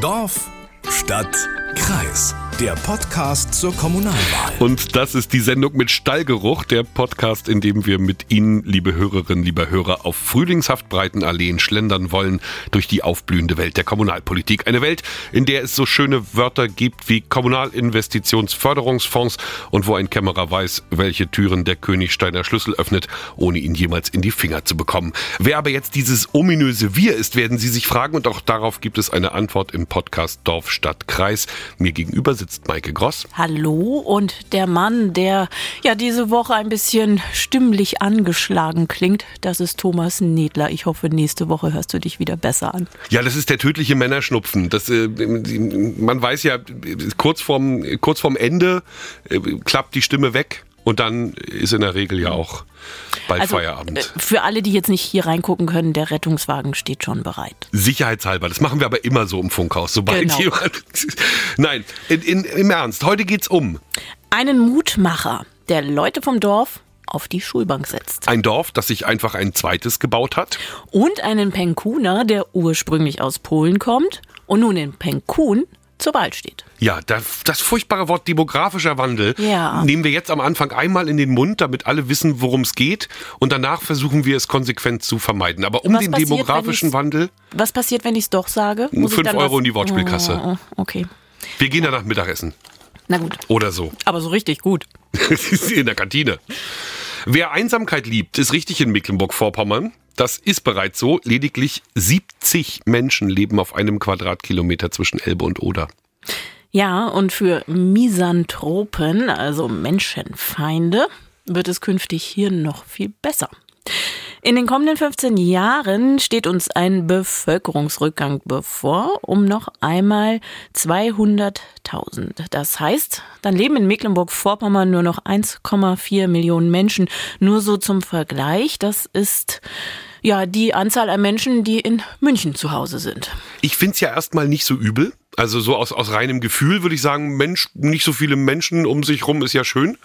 Dorf, Stadt, Kreis. Der Podcast zur Kommunalwahl. Und das ist die Sendung mit Stallgeruch, der Podcast, in dem wir mit Ihnen, liebe Hörerinnen, lieber Hörer, auf frühlingshaft breiten Alleen schlendern wollen durch die aufblühende Welt der Kommunalpolitik. Eine Welt, in der es so schöne Wörter gibt wie Kommunalinvestitionsförderungsfonds und wo ein Kämmerer weiß, welche Türen der Königsteiner Schlüssel öffnet, ohne ihn jemals in die Finger zu bekommen. Wer aber jetzt dieses ominöse Wir ist, werden Sie sich fragen, und auch darauf gibt es eine Antwort im Podcast Dorf, Stadt, Kreis. Mir gegenüber sitzt Maike Gross. Hallo, und der Mann, der ja diese Woche ein bisschen stimmlich angeschlagen klingt, das ist Thomas Nedler. Ich hoffe, nächste Woche hörst du dich wieder besser an. Ja, das ist der tödliche Männerschnupfen. Das, man weiß ja, kurz vorm Ende klappt die Stimme weg. Und dann ist in der Regel ja auch bald Feierabend. Für alle, die jetzt nicht hier reingucken können, der Rettungswagen steht schon bereit. Sicherheitshalber, das machen wir aber immer so im Funkhaus. Sobald jemand. Nein, im Ernst, heute geht's um einen Mutmacher, der Leute vom Dorf auf die Schulbank setzt. Ein Dorf, das sich einfach ein zweites gebaut hat. Und einen Penkuner, der ursprünglich aus Polen kommt und nun in Penkun zur Wahl steht. Ja, das furchtbare Wort demografischer Wandel nehmen wir jetzt am Anfang einmal in den Mund, damit alle wissen, worum es geht. Und danach versuchen wir es konsequent zu vermeiden. Aber um den demografischen Wandel... Was passiert, wenn ich es doch sage? 5 Euro in die Wortspielkasse. Okay. Wir gehen danach Mittagessen. Na gut. Oder so. Aber so richtig gut. In der Kantine. Wer Einsamkeit liebt, ist richtig in Mecklenburg-Vorpommern. Das ist bereits so. Lediglich 70 Menschen leben auf einem Quadratkilometer zwischen Elbe und Oder. Ja, und für Misanthropen, also Menschenfeinde, wird es künftig hier noch viel besser. In den kommenden 15 Jahren steht uns ein Bevölkerungsrückgang bevor, um noch einmal 200.000. Das heißt, dann leben in Mecklenburg-Vorpommern nur noch 1,4 Millionen Menschen. Nur so zum Vergleich, das ist ja die Anzahl an Menschen, die in München zu Hause sind. Ich find's ja erstmal nicht so übel. Also so aus reinem Gefühl würde ich sagen, Mensch, nicht so viele Menschen um sich rum ist ja schön.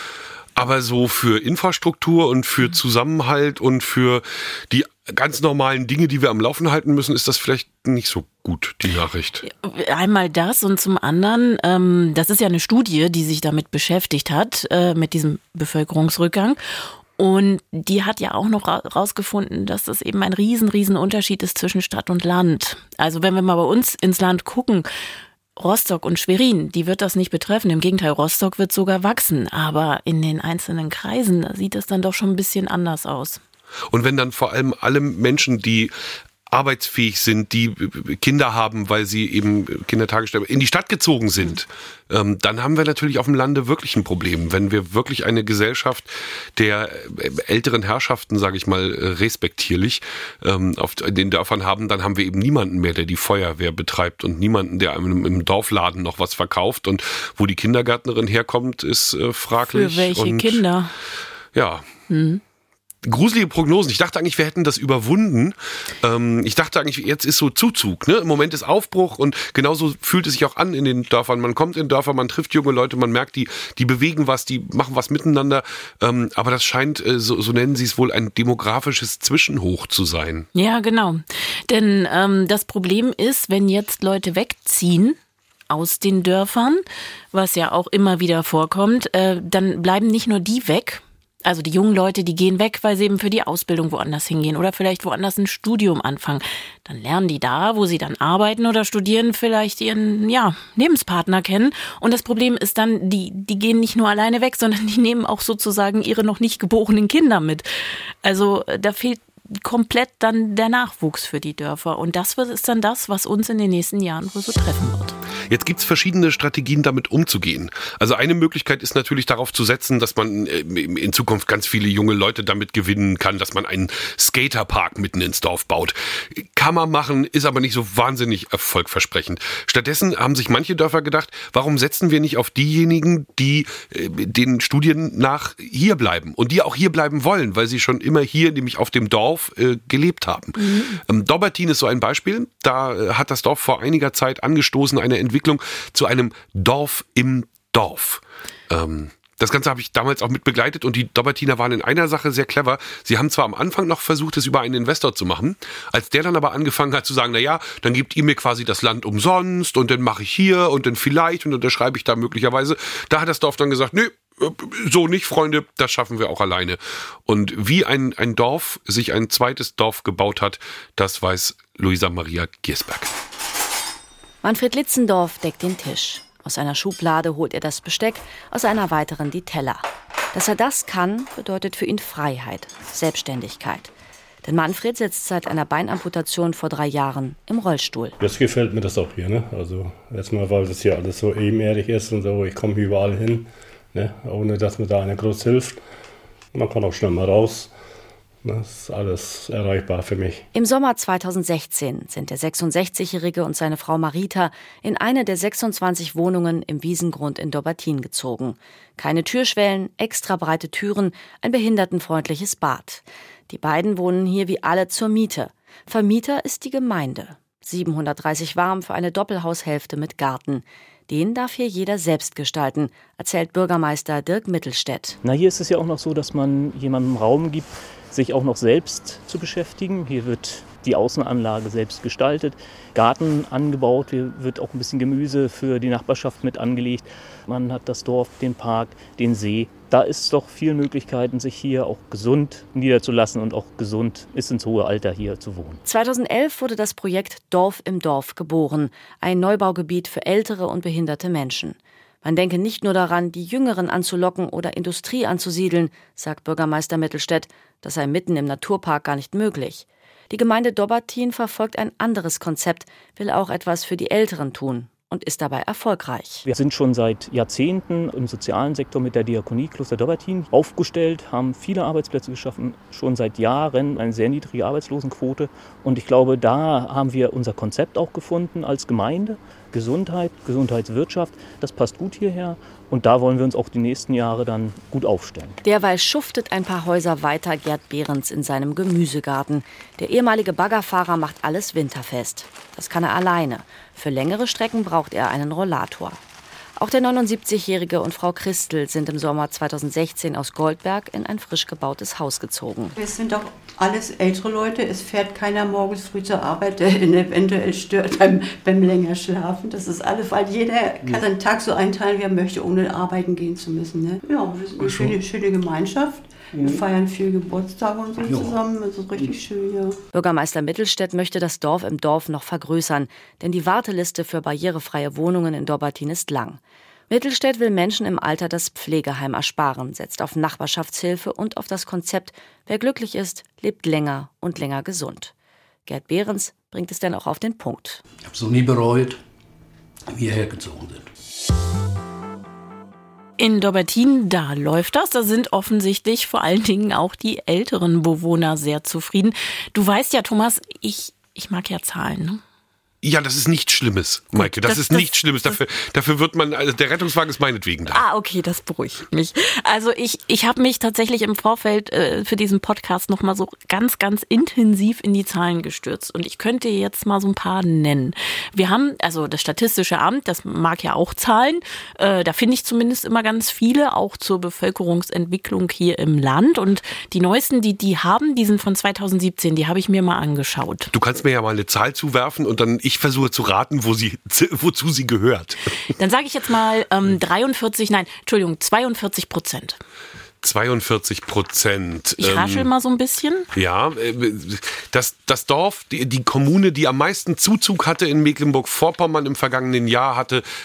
Aber so für Infrastruktur und für Zusammenhalt und für die ganz normalen Dinge, die wir am Laufen halten müssen, ist das vielleicht nicht so gut, die Nachricht. Einmal das und zum anderen, das ist ja eine Studie, die sich damit beschäftigt hat, mit diesem Bevölkerungsrückgang. Und die hat ja auch noch rausgefunden, dass das eben ein riesen Unterschied ist zwischen Stadt und Land. Also wenn wir mal bei uns ins Land gucken, Rostock und Schwerin, die wird das nicht betreffen. Im Gegenteil, Rostock wird sogar wachsen. Aber in den einzelnen Kreisen sieht es dann doch schon ein bisschen anders aus. Und wenn dann vor allem alle Menschen, die arbeitsfähig sind, die Kinder haben, weil sie eben Kindertagesstätten in die Stadt gezogen sind, dann haben wir natürlich auf dem Lande wirklich ein Problem. Wenn wir wirklich eine Gesellschaft der älteren Herrschaften, sage ich mal, respektierlich auf den Dörfern haben, dann haben wir eben niemanden mehr, der die Feuerwehr betreibt und niemanden, der im Dorfladen noch was verkauft. Und wo die Kindergärtnerin herkommt, ist fraglich. Für welche Kinder? Ja. Gruselige Prognosen. Ich dachte eigentlich, wir hätten das überwunden. Ich dachte eigentlich, jetzt ist so Zuzug, ne? Im Moment ist Aufbruch und genauso fühlt es sich auch an in den Dörfern. Man kommt in Dörfer, man trifft junge Leute, man merkt, die bewegen was, die machen was miteinander. Aber das scheint, so nennen sie es wohl, ein demografisches Zwischenhoch zu sein. Ja, genau. Denn das Problem ist, wenn jetzt Leute wegziehen aus den Dörfern, was ja auch immer wieder vorkommt, dann bleiben nicht nur die weg. Also die jungen Leute, die gehen weg, weil sie eben für die Ausbildung woanders hingehen oder vielleicht woanders ein Studium anfangen. Dann lernen die da, wo sie dann arbeiten oder studieren, vielleicht ihren Lebenspartner kennen. Und das Problem ist dann, die gehen nicht nur alleine weg, sondern die nehmen auch sozusagen ihre noch nicht geborenen Kinder mit. Also da fehlt komplett dann der Nachwuchs für die Dörfer. Und das ist dann das, was uns in den nächsten Jahren wohl so treffen wird. Jetzt gibt's verschiedene Strategien, damit umzugehen. Also eine Möglichkeit ist natürlich darauf zu setzen, dass man in Zukunft ganz viele junge Leute damit gewinnen kann, dass man einen Skaterpark mitten ins Dorf baut. Kann man machen, ist aber nicht so wahnsinnig erfolgversprechend. Stattdessen haben sich manche Dörfer gedacht, warum setzen wir nicht auf diejenigen, die den Studien nach hier bleiben und die auch hier bleiben wollen, weil sie schon immer hier, nämlich auf dem Dorf, gelebt haben. Dobbertin ist so ein Beispiel. Da hat das Dorf vor einiger Zeit angestoßen, eine Entwicklung zu einem Dorf im Dorf. Das Ganze habe ich damals auch mit begleitet und die Dobbertiner waren in einer Sache sehr clever. Sie haben zwar am Anfang noch versucht, es über einen Investor zu machen, als der dann aber angefangen hat zu sagen, naja, dann gebt ihr mir quasi das Land umsonst und dann mache ich hier und dann vielleicht und unterschreibe ich da möglicherweise. Da hat das Dorf dann gesagt, nö, so nicht, Freunde, das schaffen wir auch alleine. Und wie ein Dorf sich ein zweites Dorf gebaut hat, das weiß Luisa Maria Giersberg. Manfred Litzendorf deckt den Tisch. Aus einer Schublade holt er das Besteck, aus einer weiteren die Teller. Dass er das kann, bedeutet für ihn Freiheit, Selbstständigkeit. Denn Manfred sitzt seit einer Beinamputation vor 3 Jahren im Rollstuhl. Jetzt gefällt mir das auch hier, ne? Also erstmal, weil das hier alles so ebenerdig ist und so. Ich komme überall hin, ne? Ohne dass mir da einer groß hilft. Man kann auch schnell mal raus. Das ist alles erreichbar für mich. Im Sommer 2016 sind der 66-Jährige und seine Frau Marita in eine der 26 Wohnungen im Wiesengrund in Dobbertin gezogen. Keine Türschwellen, extra breite Türen, ein behindertenfreundliches Bad. Die beiden wohnen hier wie alle zur Miete. Vermieter ist die Gemeinde. 730 warm für eine Doppelhaushälfte mit Garten. Den darf hier jeder selbst gestalten, erzählt Bürgermeister Dirk Mittelstädt. Hier ist es ja auch noch so, dass man jemandem Raum gibt, sich auch noch selbst zu beschäftigen. Hier wird die Außenanlage selbst gestaltet, Garten angebaut, hier wird auch ein bisschen Gemüse für die Nachbarschaft mit angelegt. Man hat das Dorf, den Park, den See. Da ist doch viel Möglichkeiten, sich hier auch gesund niederzulassen und auch gesund bis ins hohe Alter hier zu wohnen. 2011 wurde das Projekt Dorf im Dorf geboren, ein Neubaugebiet für ältere und behinderte Menschen. Man denke nicht nur daran, die Jüngeren anzulocken oder Industrie anzusiedeln, sagt Bürgermeister Mittelstädt. Das sei mitten im Naturpark gar nicht möglich. Die Gemeinde Dobbertin verfolgt ein anderes Konzept, will auch etwas für die Älteren tun und ist dabei erfolgreich. Wir sind schon seit Jahrzehnten im sozialen Sektor mit der Diakonie Kloster Dobbertin aufgestellt, haben viele Arbeitsplätze geschaffen, schon seit Jahren eine sehr niedrige Arbeitslosenquote. Und ich glaube, da haben wir unser Konzept auch gefunden als Gemeinde. Gesundheit, Gesundheitswirtschaft, das passt gut hierher. Und da wollen wir uns auch die nächsten Jahre dann gut aufstellen. Derweil schuftet ein paar Häuser weiter Gerd Behrens in seinem Gemüsegarten. Der ehemalige Baggerfahrer macht alles winterfest. Das kann er alleine. Für längere Strecken braucht er einen Rollator. Auch der 79-Jährige und Frau Christel sind im Sommer 2016 aus Goldberg in ein frisch gebautes Haus gezogen. Wir sind doch alles ältere Leute. Es fährt keiner morgens früh zur Arbeit, der ihn eventuell stört beim länger Schlafen. Das ist alles, weil jeder kann seinen Tag so einteilen, wie er möchte, ohne arbeiten gehen zu müssen. Ne? Ja, wir sind eine schöne Gemeinschaft. Wir feiern viel Geburtstage und so zusammen. Das ist richtig schön, ja. Bürgermeister Mittelstädt möchte das Dorf im Dorf noch vergrößern, denn die Warteliste für barrierefreie Wohnungen in Dobbertin ist lang. Mittelstädt will Menschen im Alter das Pflegeheim ersparen, setzt auf Nachbarschaftshilfe und auf das Konzept, wer glücklich ist, lebt länger und länger gesund. Gerd Behrens bringt es dann auch auf den Punkt. Ich habe es noch nie bereut, wie wir hergezogen sind. In Dobbertin, da läuft das. Da sind offensichtlich vor allen Dingen auch die älteren Bewohner sehr zufrieden. Du weißt ja, Thomas, ich mag ja Zahlen, ne? Ja, das ist nichts Schlimmes, Maike. Das ist nichts Schlimmes. Dafür wird man, also der Rettungswagen ist meinetwegen da. Okay, das beruhigt mich. Also ich habe mich tatsächlich im Vorfeld für diesen Podcast nochmal so ganz, ganz intensiv in die Zahlen gestürzt. Und ich könnte jetzt mal so ein paar nennen. Wir haben, also das Statistische Amt, das mag ja auch Zahlen. Da finde ich zumindest immer ganz viele, auch zur Bevölkerungsentwicklung hier im Land. Und die neuesten, die haben, die sind von 2017, die habe ich mir mal angeschaut. Du kannst mir ja mal eine Zahl zuwerfen und dann ich versuche zu raten, wozu sie gehört. Dann sage ich jetzt mal 42%. 42%. Ich raschel mal so ein bisschen. Ja, das Dorf, die Kommune, die am meisten Zuzug hatte in Mecklenburg-Vorpommern im vergangenen Jahat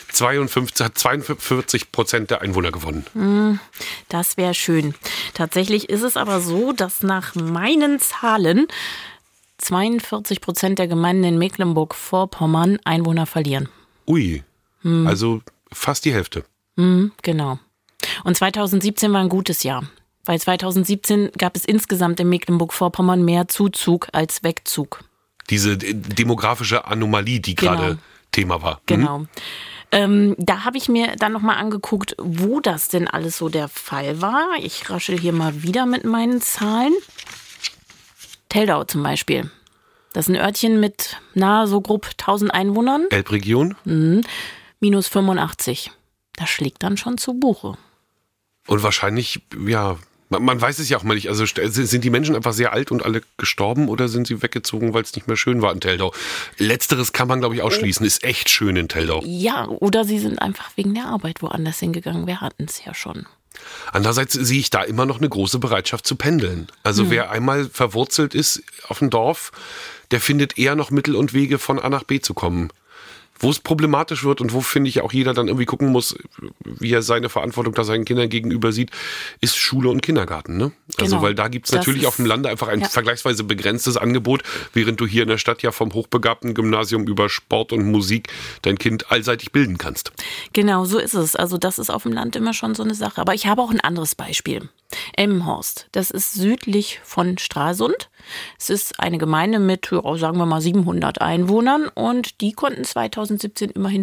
42% der Einwohner gewonnen. Das wäre schön. Tatsächlich ist es aber so, dass nach meinen Zahlen 42% der Gemeinden in Mecklenburg-Vorpommern Einwohner verlieren. Ui, also fast die Hälfte. Genau. Und 2017 war ein gutes Jahr, weil 2017 gab es insgesamt in Mecklenburg-Vorpommern mehr Zuzug als Wegzug. Diese demografische Anomalie, die gerade Thema war. Genau. Da habe ich mir dann nochmal angeguckt, wo das denn alles so der Fall war. Ich raschel hier mal wieder mit meinen Zahlen. Teldau zum Beispiel. Das ist ein Örtchen mit so grob 1000 Einwohnern. Elbregion? Minus 85. Das schlägt dann schon zu Buche. Und wahrscheinlich, ja, man weiß es ja auch mal nicht. Also sind die Menschen einfach sehr alt und alle gestorben oder sind sie weggezogen, weil es nicht mehr schön war in Teldau? Letzteres kann man, glaube ich, ausschließen. Ist echt schön in Teldau. Ja, oder sie sind einfach wegen der Arbeit woanders hingegangen. Wir hatten es ja schon. Andererseits sehe ich da immer noch eine große Bereitschaft zu pendeln. Also wer einmal verwurzelt ist auf dem Dorf, der findet eher noch Mittel und Wege, von A nach B zu kommen. Wo es problematisch wird und wo, finde ich, auch jeder dann irgendwie gucken muss, wie er seine Verantwortung da seinen Kindern gegenüber sieht, ist Schule und Kindergarten. Ne? Also Genau. weil da gibt's natürlich auf dem Lande einfach ein vergleichsweise begrenztes Angebot, während du hier in der Stadt ja vom hochbegabten Gymnasium über Sport und Musik dein Kind allseitig bilden kannst. Genau, so ist es. Also das ist auf dem Land immer schon so eine Sache. Aber ich habe auch ein anderes Beispiel. Elmenhorst, das ist südlich von Stralsund. Es ist eine Gemeinde mit, sagen wir mal, 700 Einwohnern und die konnten 2017 immerhin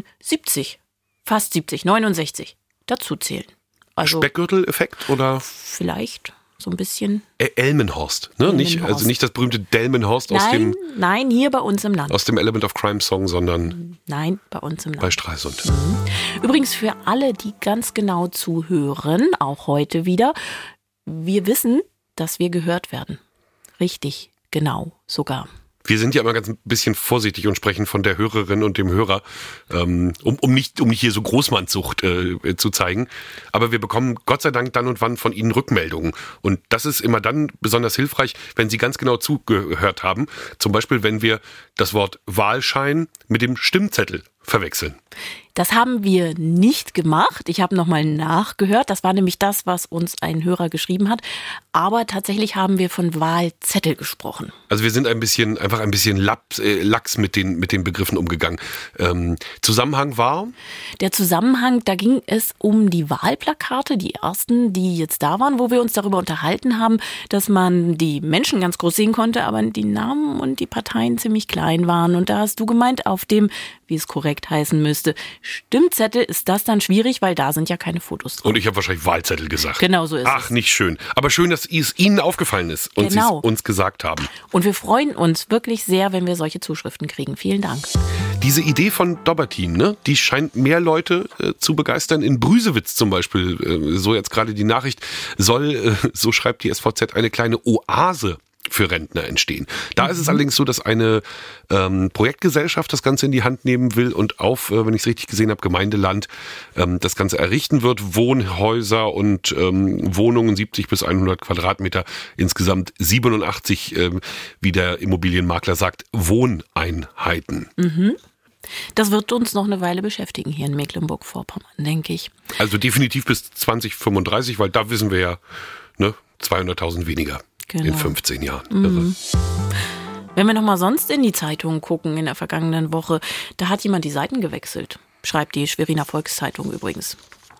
69 dazu zählen. Also Speckgürtel-Effekt oder? vielleicht so ein bisschen. Elmenhorst, ne? Elmenhorst. Nicht das berühmte Delmenhorst Nein, hier bei uns im Land. aus dem Element of Crime Song, sondern Nein, bei uns im Land. bei Stralsund. Übrigens für alle, die ganz genau zuhören, auch heute wieder, wir wissen, dass wir gehört werden. Richtig, genau, sogar. Wir sind ja immer ganz ein bisschen vorsichtig und sprechen von der Hörerin und dem Hörer, um nicht hier so Großmannssucht zu zeigen. Aber wir bekommen Gott sei Dank dann und wann von Ihnen Rückmeldungen. Und das ist immer dann besonders hilfreich, wenn Sie ganz genau zugehört haben. Zum Beispiel, wenn wir das Wort Wahlschein mit dem Stimmzettel verwechseln. Das haben wir nicht gemacht. Ich habe nochmal nachgehört. Das war nämlich das, was uns ein Hörer geschrieben hat. Aber tatsächlich haben wir von Wahlzettel gesprochen. Also wir sind einfach ein bisschen lax mit den Begriffen umgegangen. Zusammenhang war? Der Zusammenhang, da ging es um die Wahlplakate, die ersten, die jetzt da waren, wo wir uns darüber unterhalten haben, dass man die Menschen ganz groß sehen konnte, aber die Namen und die Parteien ziemlich klein waren. Und da hast du gemeint, auf dem, wie es korrekt heißen müsste, Stimmzettel ist das dann schwierig, weil da sind ja keine Fotos drauf. Und ich habe wahrscheinlich Wahlzettel gesagt. Genau so ist es. Ach, nicht schön. Aber schön, dass es Ihnen aufgefallen ist und Sie es uns gesagt haben. Und wir freuen uns wirklich sehr, wenn wir solche Zuschriften kriegen. Vielen Dank. Diese Idee von Dobbertin, ne, die scheint mehr Leute zu begeistern. In Brüsewitz zum Beispiel, so jetzt gerade die Nachricht, soll, so schreibt die SVZ, eine kleine Oase für Rentner entstehen. Da ist es allerdings so, dass eine Projektgesellschaft das Ganze in die Hand nehmen will und auf, wenn ich es richtig gesehen habe, Gemeindeland das Ganze errichten wird. Wohnhäuser und Wohnungen 70 bis 100 Quadratmeter, insgesamt 87, wie der Immobilienmakler sagt, Wohneinheiten. Das wird uns noch eine Weile beschäftigen hier in Mecklenburg-Vorpommern, denke ich. Also definitiv bis 2035, weil da wissen wir ja, ne, 200.000 weniger. Genau. In 15 Jahren. Wenn wir nochmal sonst in die Zeitungen gucken in der vergangenen Woche, da hat jemand die Seiten gewechselt. Schreibt die Schweriner Volkszeitung übrigens.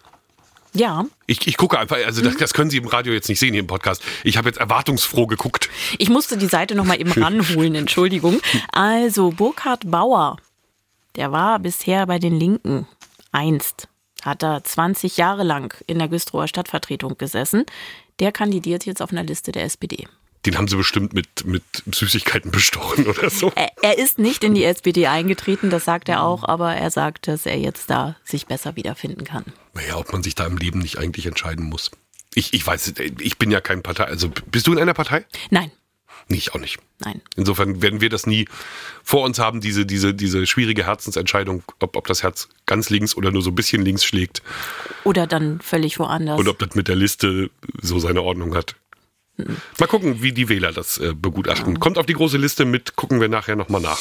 Ja. Ich gucke einfach, also das können Sie im Radio jetzt nicht sehen, hier im Podcast. Ich habe jetzt erwartungsfroh geguckt. Ich musste die Seite nochmal eben ranholen, Entschuldigung. Also Burkhard Bauer, der war bisher bei den Linken. Einst hat er 20 Jahre lang in der Güstrower Stadtvertretung gesessen. Der kandidiert jetzt auf einer Liste der SPD. Den haben sie bestimmt mit Süßigkeiten bestochen oder so. Er ist nicht in die SPD eingetreten, das sagt er auch, aber er sagt, dass er jetzt da sich besser wiederfinden kann. Naja, ob man sich da im Leben nicht eigentlich entscheiden muss. Ich weiß, ich bin ja kein Partei. Also bist du in einer Partei? Nein. Nee, ich auch nicht. Nein. Insofern werden wir das nie vor uns haben, diese schwierige Herzensentscheidung, ob das Herz ganz links oder nur so ein bisschen links schlägt. Oder dann völlig woanders. Und ob das mit der Liste so seine Ordnung hat. Mal gucken, wie die Wähler das begutachten. Kommt auf die große Liste mit, gucken wir nachher nochmal nach.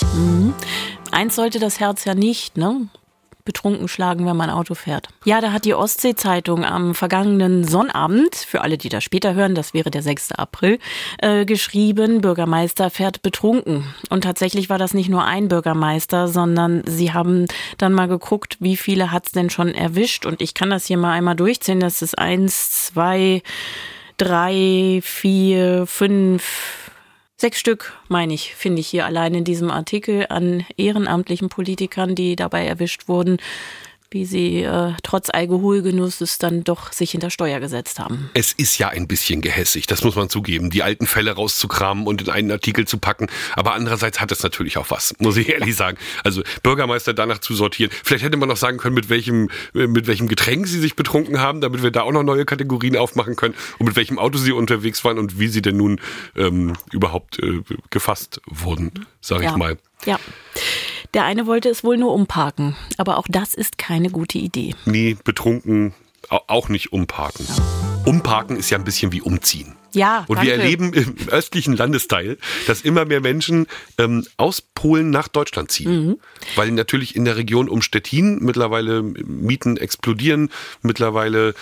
Eins sollte das Herz ja nicht, ne? Betrunken schlagen, wenn man Auto fährt. Ja, da hat die Ostsee-Zeitung am vergangenen Sonnabend, für alle, die das später hören, das wäre der 6. April, geschrieben, Bürgermeister fährt betrunken. Und tatsächlich war das nicht nur ein Bürgermeister, sondern sie haben dann mal geguckt, wie viele hat's denn schon erwischt. Und ich kann das hier mal einmal durchzählen. Das ist 1, 2, 3, 4, 5... 6 Stück, meine ich, finde ich hier allein in diesem Artikel an ehrenamtlichen Politikern, die dabei erwischt wurden. wie sie trotz Alkoholgenusses dann doch sich hinter Steuer gesetzt haben. Es ist ja ein bisschen gehässig, das muss man zugeben, die alten Fälle rauszukramen und in einen Artikel zu packen. Aber andererseits hat es natürlich auch was, muss ich ehrlich sagen. Also Bürgermeister danach zu sortieren. Vielleicht hätte man noch sagen können, mit welchem Getränk sie sich betrunken haben, damit wir da auch noch neue Kategorien aufmachen können und mit welchem Auto sie unterwegs waren und wie sie denn nun überhaupt gefasst wurden, sage ich mal. Ja. Der eine wollte es wohl nur umparken, aber auch das ist keine gute Idee. Nee, betrunken auch nicht umparken. Umparken ist ja ein bisschen wie umziehen. Ja, und danke. wir erleben im östlichen Landesteil, dass immer mehr Menschen aus Polen nach Deutschland ziehen. Weil natürlich in der Region um Stettin mittlerweile Mieten explodieren, mittlerweile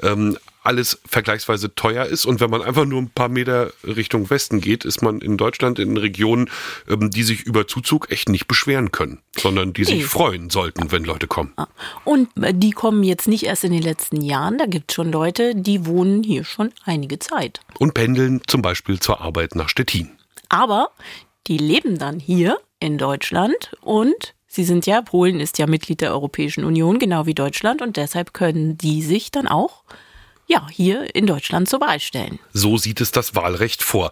alles vergleichsweise teuer ist. Und wenn man einfach nur ein paar Meter Richtung Westen geht, ist man in Deutschland in Regionen, die sich über Zuzug echt nicht beschweren können, sondern die sich freuen sollten, wenn Leute kommen. Und die kommen jetzt nicht erst in den letzten Jahren. Da gibt es schon Leute, die wohnen hier schon einige Zeit. Und pendeln zum Beispiel zur Arbeit nach Stettin. Aber die leben dann hier in Deutschland und Polen ist ja Mitglied der Europäischen Union, genau wie Deutschland. Und deshalb können die sich dann auch hier in Deutschland zur Wahl stellen. So sieht es das Wahlrecht vor.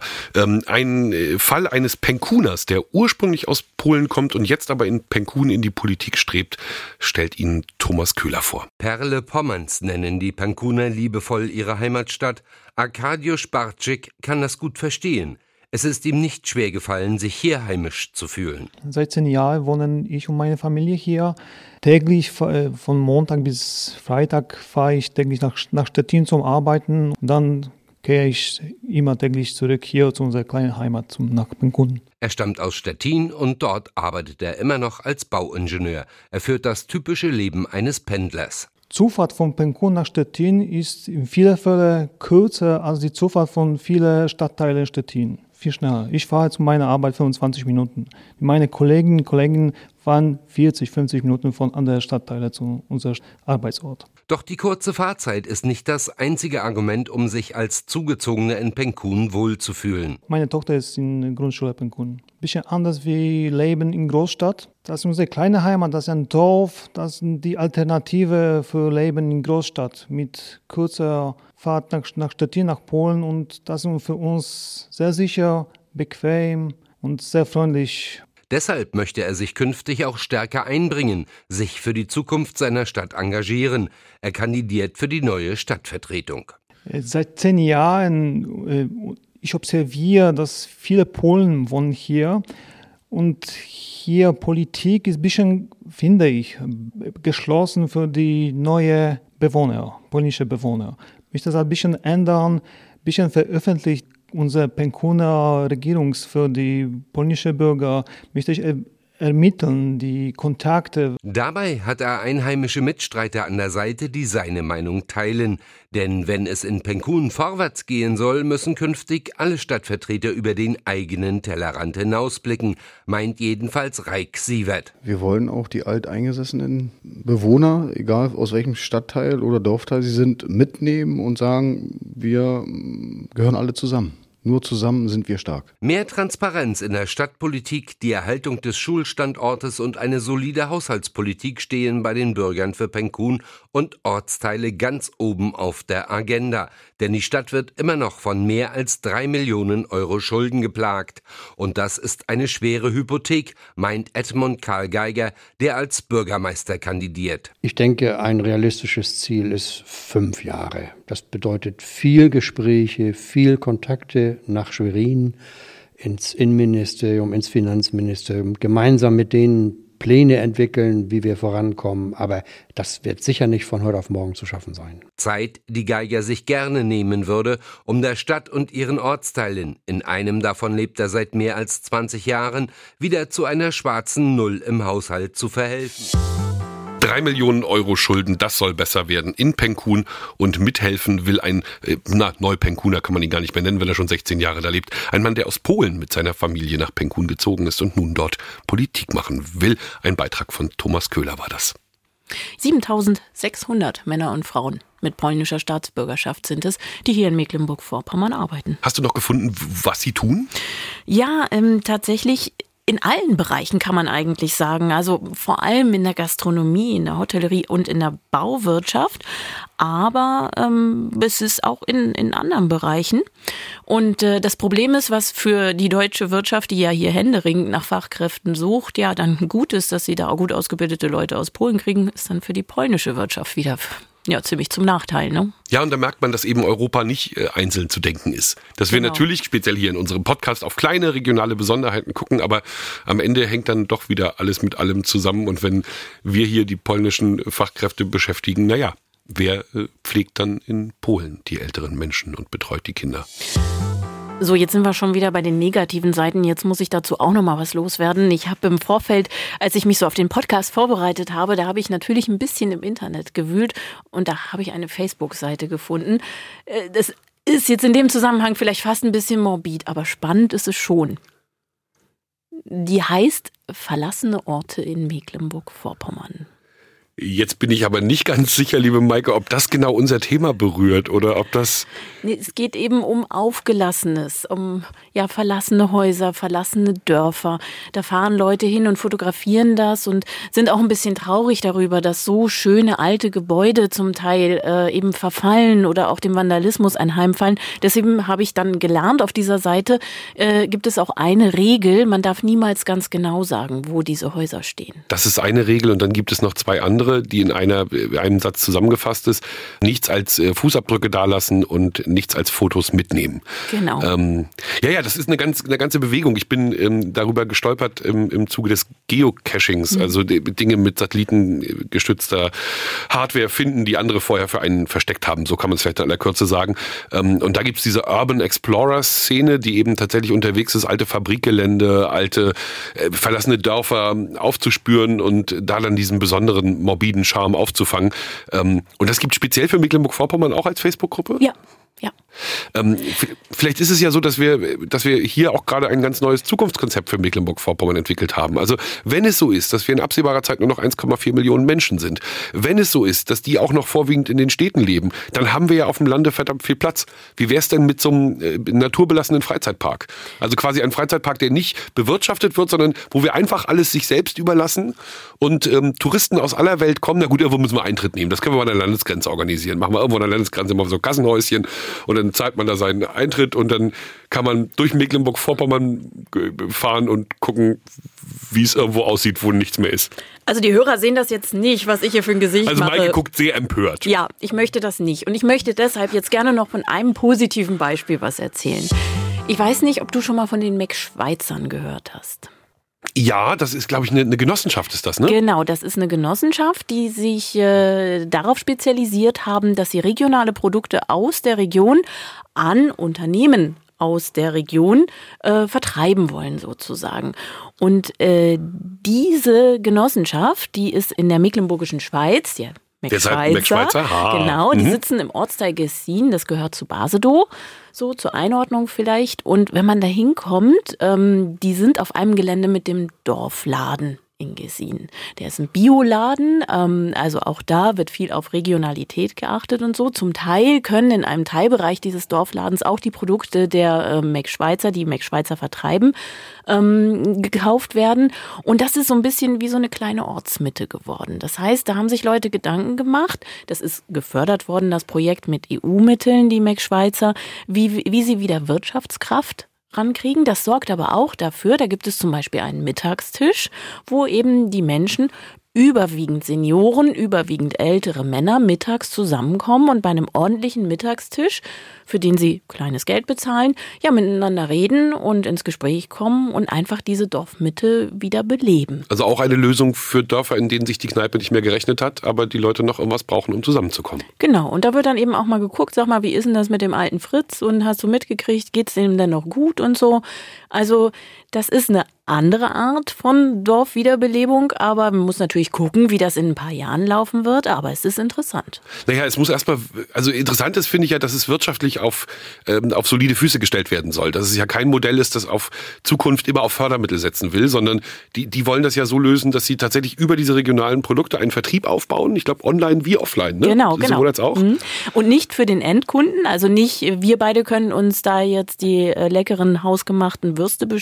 Ein Fall eines Penkuners, der ursprünglich aus Polen kommt und jetzt aber in Penkun in die Politik strebt, stellt Ihnen Thomas Köhler vor. Perle Pommerns nennen die Penkuner liebevoll ihre Heimatstadt. Arkadiusz Bartschik kann das gut verstehen. Es ist ihm nicht schwer gefallen, sich hier heimisch zu fühlen. Seit 10 Jahren wohnen ich und meine Familie hier. Täglich von Montag bis Freitag fahre ich täglich nach Stettin zum Arbeiten. Dann kehre ich immer täglich zurück hier zu unserer kleinen Heimat, nach Penkun. Er stammt aus Stettin und dort arbeitet er immer noch als Bauingenieur. Er führt das typische Leben eines Pendlers. Zufahrt von Penkun nach Stettin ist in vielen Fällen kürzer als die Zufahrt von vielen Stadtteilen in Stettin. Viel schneller. Ich fahre zu meiner Arbeit 25 Minuten. Meine Kolleginnen und Kollegen fahren 40, 50 Minuten von anderen Stadtteilen zu unserem Arbeitsort. Doch die kurze Fahrzeit ist nicht das einzige Argument, um sich als Zugezogene in Penkun wohlzufühlen. Meine Tochter ist in der Grundschule Penkun. Bisschen anders wie Leben in Großstadt. Das ist unsere kleine Heimat, das ist ein Dorf. Das ist die Alternative für Leben in Großstadt mit kurzer Fahrt nach Stettin, nach Polen. Und das ist für uns sehr sicher, bequem und sehr freundlich. Deshalb möchte er sich künftig auch stärker einbringen, sich für die Zukunft seiner Stadt engagieren. Er kandidiert für die neue Stadtvertretung. Seit 10 Jahren, ich observiere, dass viele Polen wohnen hier. Und hier Politik ist ein bisschen, finde ich, geschlossen für die neuen Bewohner, polnische Bewohner. Ich möchte das ein bisschen ändern, ein bisschen veröffentlicht. Unsere Penkuner Regierung für die polnischen Bürger möchte ich ermitteln, die Kontakte. Dabei hat er einheimische Mitstreiter an der Seite, die seine Meinung teilen. Denn wenn es in Penkun vorwärts gehen soll, müssen künftig alle Stadtvertreter über den eigenen Tellerrand hinausblicken, meint jedenfalls Raik Sievert. Wir wollen auch die alteingesessenen Bewohner, egal aus welchem Stadtteil oder Dorfteil sie sind, mitnehmen und sagen, wir gehören alle zusammen. Nur zusammen sind wir stark. Mehr Transparenz in der Stadtpolitik, die Erhaltung des Schulstandortes und eine solide Haushaltspolitik stehen bei den Bürgern für Penkun und Ortsteile ganz oben auf der Agenda. Denn die Stadt wird immer noch von mehr als 3 Millionen Euro Schulden geplagt. Und das ist eine schwere Hypothek, meint Edmund Karl Geiger, der als Bürgermeister kandidiert. Ich denke, ein realistisches Ziel ist 5 Jahre. Das bedeutet viel Gespräche, viel Kontakte nach Schwerin, ins Innenministerium, ins Finanzministerium, gemeinsam mit denen Pläne entwickeln, wie wir vorankommen. Aber das wird sicher nicht von heute auf morgen zu schaffen sein. Zeit, die Geiger sich gerne nehmen würde, um der Stadt und ihren Ortsteilen, in einem davon lebt er seit mehr als 20 Jahren, wieder zu einer schwarzen Null im Haushalt zu verhelfen. 3 Millionen Euro Schulden, das soll besser werden in Penkun und mithelfen will ein, Neupenkuner kann man ihn gar nicht mehr nennen, weil er schon 16 Jahre da lebt. Ein Mann, der aus Polen mit seiner Familie nach Penkun gezogen ist und nun dort Politik machen will. Ein Beitrag von Thomas Köhler war das. 7.600 Männer und Frauen mit polnischer Staatsbürgerschaft sind es, die hier in Mecklenburg-Vorpommern arbeiten. Hast du noch gefunden, was sie tun? Ja, tatsächlich in allen Bereichen kann man eigentlich sagen, also vor allem in der Gastronomie, in der Hotellerie und in der Bauwirtschaft, aber es ist auch in anderen Bereichen. Und das Problem ist, was für die deutsche Wirtschaft, die ja hier händeringend nach Fachkräften sucht, ja dann gut ist, dass sie da auch gut ausgebildete Leute aus Polen kriegen, ist dann für die polnische Wirtschaft wieder ziemlich zum Nachteil, ne? Ja, und da merkt man, dass eben Europa nicht einzeln zu denken ist. Dass wir natürlich speziell hier in unserem Podcast auf kleine regionale Besonderheiten gucken, aber am Ende hängt dann doch wieder alles mit allem zusammen. Und wenn wir hier die polnischen Fachkräfte beschäftigen, wer pflegt dann in Polen die älteren Menschen und betreut die Kinder? So, jetzt sind wir schon wieder bei den negativen Seiten. Jetzt muss ich dazu auch noch mal was loswerden. Ich habe im Vorfeld, als ich mich so auf den Podcast vorbereitet habe, da habe ich natürlich ein bisschen im Internet gewühlt und da habe ich eine Facebook-Seite gefunden. Das ist jetzt in dem Zusammenhang vielleicht fast ein bisschen morbid, aber spannend ist es schon. Die heißt Verlassene Orte in Mecklenburg-Vorpommern. Jetzt bin ich aber nicht ganz sicher, liebe Maike, ob das genau unser Thema berührt oder ob das... Nee, es geht eben um Aufgelassenes, um verlassene Häuser, verlassene Dörfer. Da fahren Leute hin und fotografieren das und sind auch ein bisschen traurig darüber, dass so schöne alte Gebäude zum Teil eben verfallen oder auch dem Vandalismus anheimfallen. Deswegen habe ich dann gelernt, auf dieser Seite gibt es auch eine Regel, man darf niemals ganz genau sagen, wo diese Häuser stehen. Das ist eine Regel und dann gibt es noch zwei andere, die in einem Satz zusammengefasst ist. Nichts als Fußabdrücke dalassen und nichts als Fotos mitnehmen. Genau. Das ist eine ganze Bewegung. Ich bin darüber gestolpert im Zuge des Geocachings, also Dinge mit satellitengestützter Hardware finden, die andere vorher für einen versteckt haben. So kann man es vielleicht in aller Kürze sagen. Und da gibt es diese Urban Explorer-Szene, die eben tatsächlich unterwegs ist, alte Fabrikgelände, alte verlassene Dörfer aufzuspüren und da dann diesen besonderen morbiden Charme aufzufangen. Und das gibt speziell für Mecklenburg-Vorpommern auch als Facebook-Gruppe? Ja. Vielleicht ist es ja so, dass wir hier auch gerade ein ganz neues Zukunftskonzept für Mecklenburg-Vorpommern entwickelt haben. Also wenn es so ist, dass wir in absehbarer Zeit nur noch 1,4 Millionen Menschen sind, wenn es so ist, dass die auch noch vorwiegend in den Städten leben, dann haben wir ja auf dem Lande verdammt viel Platz. Wie wäre es denn mit so einem naturbelassenen Freizeitpark? Also quasi ein Freizeitpark, der nicht bewirtschaftet wird, sondern wo wir einfach alles sich selbst überlassen und Touristen aus aller Welt kommen. Na gut, irgendwo müssen wir Eintritt nehmen. Das können wir an der Landesgrenze organisieren. Machen wir irgendwo an der Landesgrenze immer so Kassenhäuschen und dann zahlt man da seinen Eintritt und dann kann man durch Mecklenburg-Vorpommern fahren und gucken, wie es irgendwo aussieht, wo nichts mehr ist. Also die Hörer sehen das jetzt nicht, was ich hier für ein Gesicht mache. Also Maike guckt sehr empört. Ja, ich möchte das nicht. Und ich möchte deshalb jetzt gerne noch von einem positiven Beispiel was erzählen. Ich weiß nicht, ob du schon mal von den McSchweizern gehört hast. Ja, das ist, glaube ich, eine Genossenschaft ist das, ne? Genau, das ist eine Genossenschaft, die sich darauf spezialisiert haben, dass sie regionale Produkte aus der Region an Unternehmen aus der Region vertreiben wollen sozusagen. Und diese Genossenschaft, die ist in der mecklenburgischen Schweiz, die McSchweizerr, genau, die sitzen im Ortsteil Gessin, das gehört zu Basedow, so zur Einordnung vielleicht. Und wenn man da hinkommt, die sind auf einem Gelände mit dem Dorfladen in Gessin. Der ist ein Bioladen, also auch da wird viel auf Regionalität geachtet und so. Zum Teil können in einem Teilbereich dieses Dorfladens auch die Produkte der McSchweizerr, die McSchweizerr vertreiben, gekauft werden. Und das ist so ein bisschen wie so eine kleine Ortsmitte geworden. Das heißt, da haben sich Leute Gedanken gemacht, das ist gefördert worden, das Projekt mit EU-Mitteln, die McSchweizerr, wie sie wieder Wirtschaftskraft rankriegen. Das sorgt aber auch dafür, da gibt es zum Beispiel einen Mittagstisch, wo eben die Menschen, überwiegend Senioren, überwiegend ältere Männer, mittags zusammenkommen und bei einem ordentlichen Mittagstisch, für den sie kleines Geld bezahlen, ja miteinander reden und ins Gespräch kommen und einfach diese Dorfmitte wieder beleben. Also auch eine Lösung für Dörfer, in denen sich die Kneipe nicht mehr gerechnet hat, aber die Leute noch irgendwas brauchen, um zusammenzukommen. Genau, und da wird dann eben auch mal geguckt, sag mal, wie ist denn das mit dem alten Fritz und hast du mitgekriegt, geht's dem denn noch gut und so. Also das ist eine andere Art von Dorfwiederbelebung, aber man muss natürlich gucken, wie das in ein paar Jahren laufen wird, aber es ist interessant. Naja, es muss erstmal, also interessant ist, finde ich ja, dass es wirtschaftlich auf solide Füße gestellt werden soll. Dass es ja kein Modell ist, das auf Zukunft immer auf Fördermittel setzen will, sondern die wollen das ja so lösen, dass sie tatsächlich über diese regionalen Produkte einen Vertrieb aufbauen. Ich glaube, online wie offline, ne? Genau. Sowohl als auch. Und nicht für den Endkunden, also nicht, wir beide können uns da jetzt die leckeren hausgemachten Würste bestellen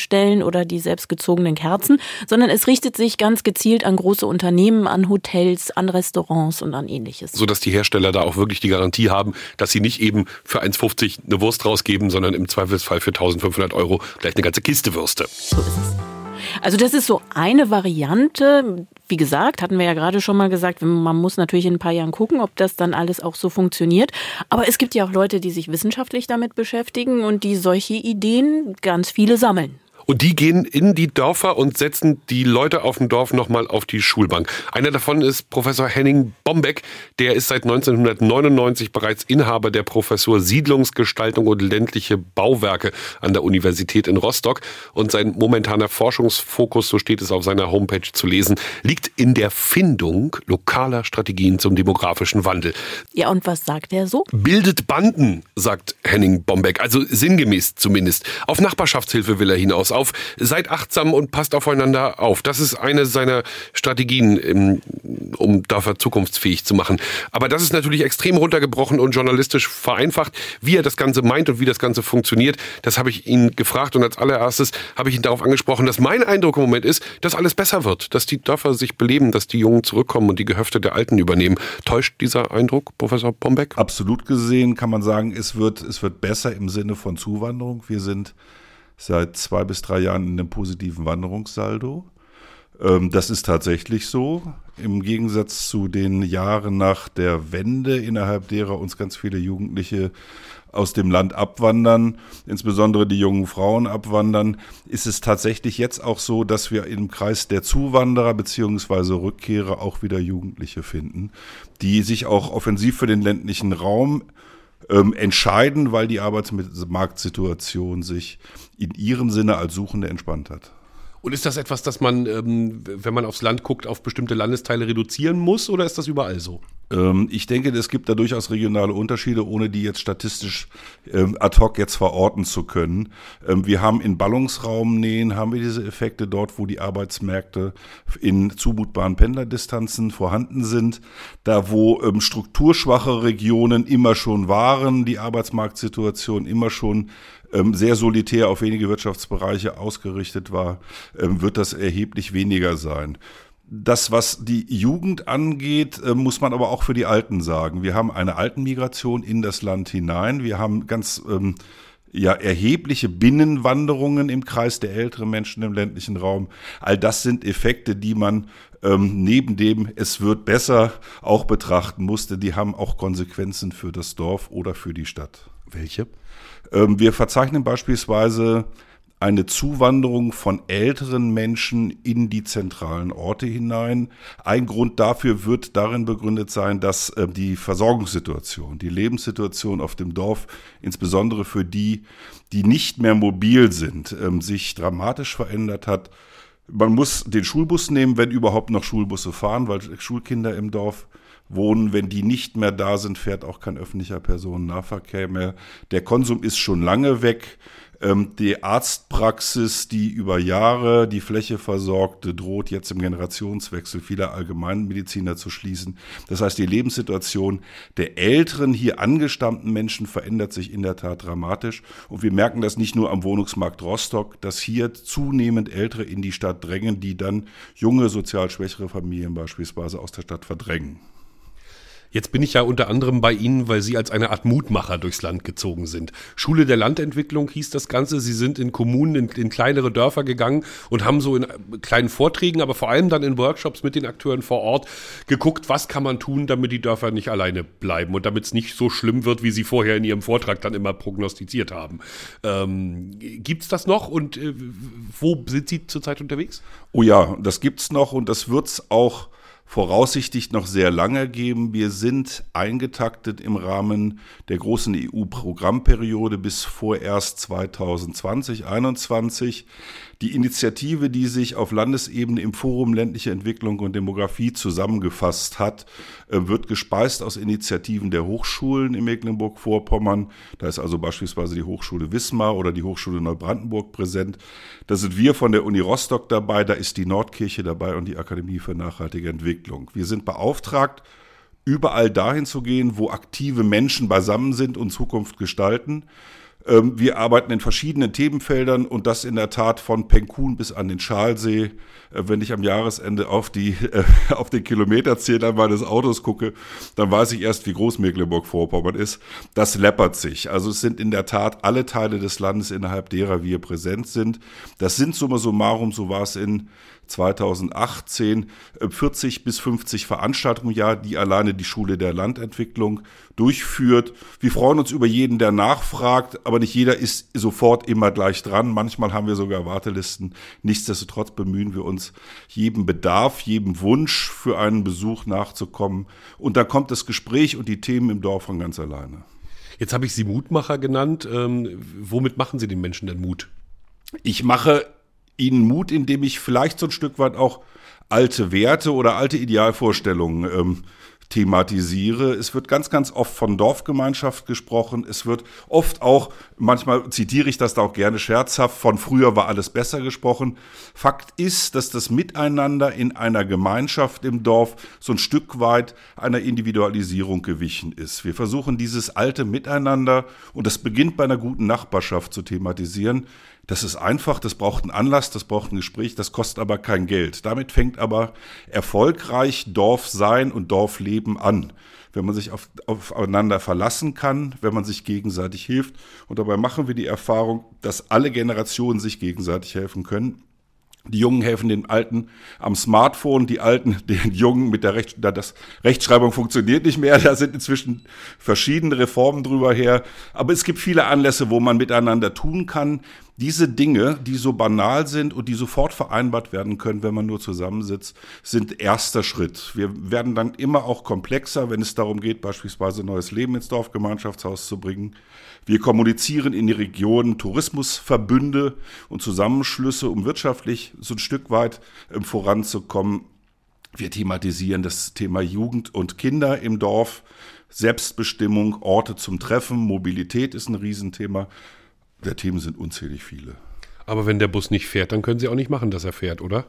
oder die selbstgezogenen Kerzen, sondern es richtet sich ganz gezielt an große Unternehmen, an Hotels, an Restaurants und an Ähnliches. Sodass die Hersteller da auch wirklich die Garantie haben, dass sie nicht eben für 1,50 eine Wurst rausgeben, sondern im Zweifelsfall für 1.500 € gleich eine ganze Kiste Würste. So ist es. Also das ist so eine Variante. Wie gesagt, hatten wir ja gerade schon mal gesagt, man muss natürlich in ein paar Jahren gucken, ob das dann alles auch so funktioniert. Aber es gibt ja auch Leute, die sich wissenschaftlich damit beschäftigen und die solche Ideen ganz viele sammeln. Und die gehen in die Dörfer und setzen die Leute auf dem Dorf nochmal auf die Schulbank. Einer davon ist Professor Henning Bombeck. Der ist seit 1999 bereits Inhaber der Professur Siedlungsgestaltung und ländliche Bauwerke an der Universität in Rostock. Und sein momentaner Forschungsfokus, so steht es auf seiner Homepage zu lesen, liegt in der Findung lokaler Strategien zum demografischen Wandel. Ja, und was sagt er so? Bildet Banden, sagt Henning Bombeck. Also sinngemäß zumindest. Auf Nachbarschaftshilfe will er hinaus. Seid achtsam und passt aufeinander auf. Das ist eine seiner Strategien, um Dörfer zukunftsfähig zu machen. Aber das ist natürlich extrem runtergebrochen und journalistisch vereinfacht. Wie er das Ganze meint und wie das Ganze funktioniert, das habe ich ihn gefragt. Und als allererstes habe ich ihn darauf angesprochen, dass mein Eindruck im Moment ist, dass alles besser wird, dass die Dörfer sich beleben, dass die Jungen zurückkommen und die Gehöfte der Alten übernehmen. Täuscht dieser Eindruck, Professor Bombeck? Absolut gesehen kann man sagen, es wird besser im Sinne von Zuwanderung. Wir sind seit 2 bis 3 Jahren in einem positiven Wanderungssaldo. Das ist tatsächlich so. Im Gegensatz zu den Jahren nach der Wende, innerhalb derer uns ganz viele Jugendliche aus dem Land abwandern, insbesondere die jungen Frauen abwandern, ist es tatsächlich jetzt auch so, dass wir im Kreis der Zuwanderer bzw. Rückkehrer auch wieder Jugendliche finden, die sich auch offensiv für den ländlichen Raum entscheiden, weil die Arbeitsmarktsituation sich in ihrem Sinne als Suchende entspannt hat. Und ist das etwas, das man, wenn man aufs Land guckt, auf bestimmte Landesteile reduzieren muss, oder ist das überall so? Ich denke, es gibt da durchaus regionale Unterschiede, ohne die jetzt statistisch ad hoc jetzt verorten zu können. Wir haben in Ballungsraumnähen haben wir diese Effekte dort, wo die Arbeitsmärkte in zumutbaren Pendlerdistanzen vorhanden sind. Da, wo strukturschwache Regionen immer schon waren, die Arbeitsmarktsituation immer schon sehr solitär auf wenige Wirtschaftsbereiche ausgerichtet war, wird das erheblich weniger sein. Das, was die Jugend angeht, muss man aber auch für die Alten sagen. Wir haben eine Altenmigration in das Land hinein. Wir haben ganz erhebliche Binnenwanderungen im Kreis der älteren Menschen im ländlichen Raum. All das sind Effekte, die man neben dem es wird besser auch betrachten musste. Die haben auch Konsequenzen für das Dorf oder für die Stadt. Welche? Wir verzeichnen beispielsweise eine Zuwanderung von älteren Menschen in die zentralen Orte hinein. Ein Grund dafür wird darin begründet sein, dass die Versorgungssituation, die Lebenssituation auf dem Dorf, insbesondere für die, die nicht mehr mobil sind, sich dramatisch verändert hat. Man muss den Schulbus nehmen, wenn überhaupt noch Schulbusse fahren, weil Schulkinder im Dorf wohnen. Wenn die nicht mehr da sind, fährt auch kein öffentlicher Personennahverkehr mehr. Der Konsum ist schon lange weg. Die Arztpraxis, die über Jahre die Fläche versorgte, droht jetzt im Generationswechsel vieler Allgemeinmediziner zu schließen. Das heißt, die Lebenssituation der älteren, hier angestammten Menschen verändert sich in der Tat dramatisch. Und wir merken das nicht nur am Wohnungsmarkt Rostock, dass hier zunehmend Ältere in die Stadt drängen, die dann junge, sozial schwächere Familien beispielsweise aus der Stadt verdrängen. Jetzt bin ich ja unter anderem bei Ihnen, weil Sie als eine Art Mutmacher durchs Land gezogen sind. Schule der Landentwicklung hieß das Ganze. Sie sind in Kommunen, in kleinere Dörfer gegangen und haben so in kleinen Vorträgen, aber vor allem dann in Workshops mit den Akteuren vor Ort geguckt, was kann man tun, damit die Dörfer nicht alleine bleiben und damit es nicht so schlimm wird, wie Sie vorher in Ihrem Vortrag dann immer prognostiziert haben. Gibt's das noch und wo sind Sie zurzeit unterwegs? Oh ja, das gibt's noch und das wird's auch voraussichtlich noch sehr lange geben. Wir sind eingetaktet im Rahmen der großen EU-Programmperiode bis vorerst 2020, 2021. Die Initiative, die sich auf Landesebene im Forum Ländliche Entwicklung und Demografie zusammengefasst hat, wird gespeist aus Initiativen der Hochschulen in Mecklenburg-Vorpommern. Da ist also beispielsweise die Hochschule Wismar oder die Hochschule Neubrandenburg präsent. Da sind wir von der Uni Rostock dabei, da ist die Nordkirche dabei und die Akademie für nachhaltige Entwicklung. Wir sind beauftragt, überall dahin zu gehen, wo aktive Menschen beisammen sind und Zukunft gestalten. Wir arbeiten in verschiedenen Themenfeldern und das in der Tat von Penkun bis an den Schalsee. Wenn ich am Jahresende auf den Kilometerzähler meines Autos gucke, dann weiß ich erst, wie groß Mecklenburg-Vorpommern ist. Das läppert sich. Also es sind in der Tat alle Teile des Landes, innerhalb derer wir präsent sind. Das sind summa summarum, so war es in 2018, 40 bis 50 Veranstaltungen im Jahr, die alleine die Schule der Landentwicklung durchführt. Wir freuen uns über jeden, der nachfragt, aber nicht jeder ist sofort immer gleich dran. Manchmal haben wir sogar Wartelisten. Nichtsdestotrotz bemühen wir uns, jedem Bedarf, jedem Wunsch für einen Besuch nachzukommen. Und dann kommt das Gespräch und die Themen im Dorf von ganz alleine. Jetzt habe ich Sie Mutmacher genannt. Womit machen Sie den Menschen denn Mut? Ich mache ihnen Mut, indem ich vielleicht so ein Stück weit auch alte Werte oder alte Idealvorstellungen thematisiere. Es wird ganz, ganz oft von Dorfgemeinschaft gesprochen. Es wird oft auch, manchmal zitiere ich das da auch gerne scherzhaft, von früher war alles besser gesprochen. Fakt ist, dass das Miteinander in einer Gemeinschaft im Dorf so ein Stück weit einer Individualisierung gewichen ist. Wir versuchen dieses alte Miteinander, und das beginnt bei einer guten Nachbarschaft, zu thematisieren. Das ist einfach, das braucht einen Anlass, das braucht ein Gespräch, das kostet aber kein Geld. Damit fängt aber erfolgreich Dorfsein und Dorfleben an. Wenn man sich aufeinander verlassen kann, wenn man sich gegenseitig hilft. Und dabei machen wir die Erfahrung, dass alle Generationen sich gegenseitig helfen können. Die Jungen helfen den Alten am Smartphone, die Alten den Jungen mit der Rechtschreibung funktioniert nicht mehr. Da sind inzwischen verschiedene Reformen drüber her. Aber es gibt viele Anlässe, wo man miteinander tun kann. Diese Dinge, die so banal sind und die sofort vereinbart werden können, wenn man nur zusammensitzt, sind erster Schritt. Wir werden dann immer auch komplexer, wenn es darum geht, beispielsweise neues Leben ins Dorfgemeinschaftshaus zu bringen. Wir kommunizieren in die Region Tourismusverbünde und Zusammenschlüsse, um wirtschaftlich so ein Stück weit voranzukommen. Wir thematisieren das Thema Jugend und Kinder im Dorf, Selbstbestimmung, Orte zum Treffen, Mobilität ist ein Riesenthema. Der Themen sind unzählig viele. Aber wenn der Bus nicht fährt, dann können Sie auch nicht machen, dass er fährt, oder?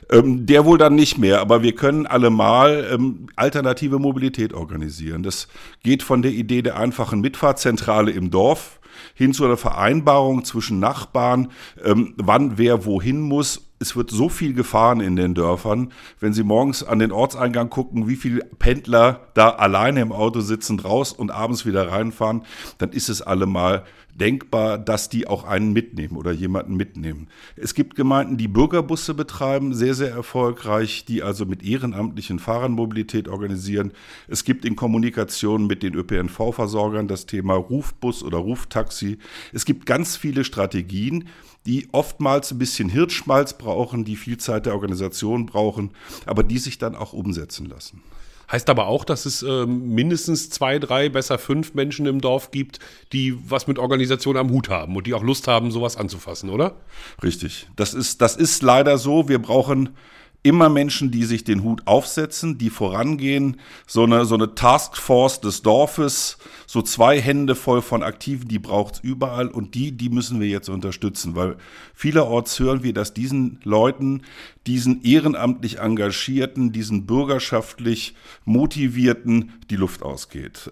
Der wohl dann nicht mehr, aber wir können allemal alternative Mobilität organisieren. Das geht von der Idee der einfachen Mitfahrzentrale im Dorf hin zu einer Vereinbarung zwischen Nachbarn, wann wer wohin muss. Es wird so viel gefahren in den Dörfern. Wenn Sie morgens an den Ortseingang gucken, wie viele Pendler da alleine im Auto sitzen, raus und abends wieder reinfahren, dann ist es allemal denkbar, dass die auch einen mitnehmen oder jemanden mitnehmen. Es gibt Gemeinden, die Bürgerbusse betreiben, sehr, sehr erfolgreich, die also mit ehrenamtlichen Fahrern Mobilität organisieren. Es gibt in Kommunikation mit den ÖPNV-Versorgern das Thema Rufbus oder Ruftaxi. Es gibt ganz viele Strategien, die oftmals ein bisschen Hirnschmalz brauchen, die viel Zeit der Organisation brauchen, aber die sich dann auch umsetzen lassen. Heißt aber auch, dass es mindestens 2, 3, besser 5 Menschen im Dorf gibt, die was mit Organisation am Hut haben und die auch Lust haben, sowas anzufassen, oder? Richtig. Das ist leider so. Wir brauchen immer Menschen, die sich den Hut aufsetzen, die vorangehen, so eine Taskforce des Dorfes, so 2 Hände voll von Aktiven, die braucht's überall und die müssen wir jetzt unterstützen, weil vielerorts hören wir, dass diesen Leuten, diesen ehrenamtlich Engagierten, diesen bürgerschaftlich Motivierten die Luft ausgeht.